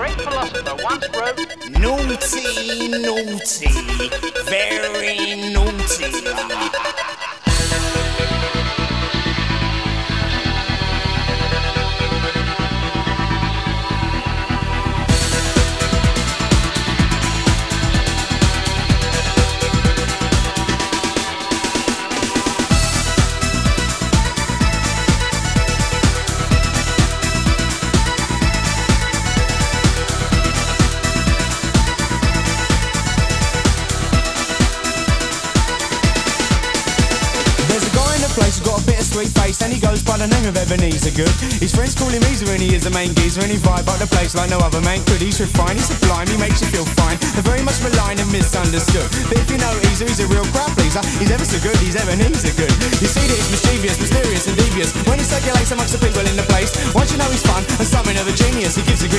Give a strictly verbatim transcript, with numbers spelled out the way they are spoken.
great philosopher once wrote, naughty, naughty, very naughty. Place, he's got a bit of sweet face and he goes by the name of Ebenezer Good. His friends call him Easer and he is the main geezer, and he vibe up the place like no other man could. He's refined, he's sublime, he makes you feel fine. They're very much maligned and misunderstood, but if you know Easer, he's a real crowd pleaser. He's ever so good, he's Ebenezer Good. You see that he's mischievous, mysterious and devious when he circulates amongst the people in the place. Once you know he's fun and something of a genius, he gives a grin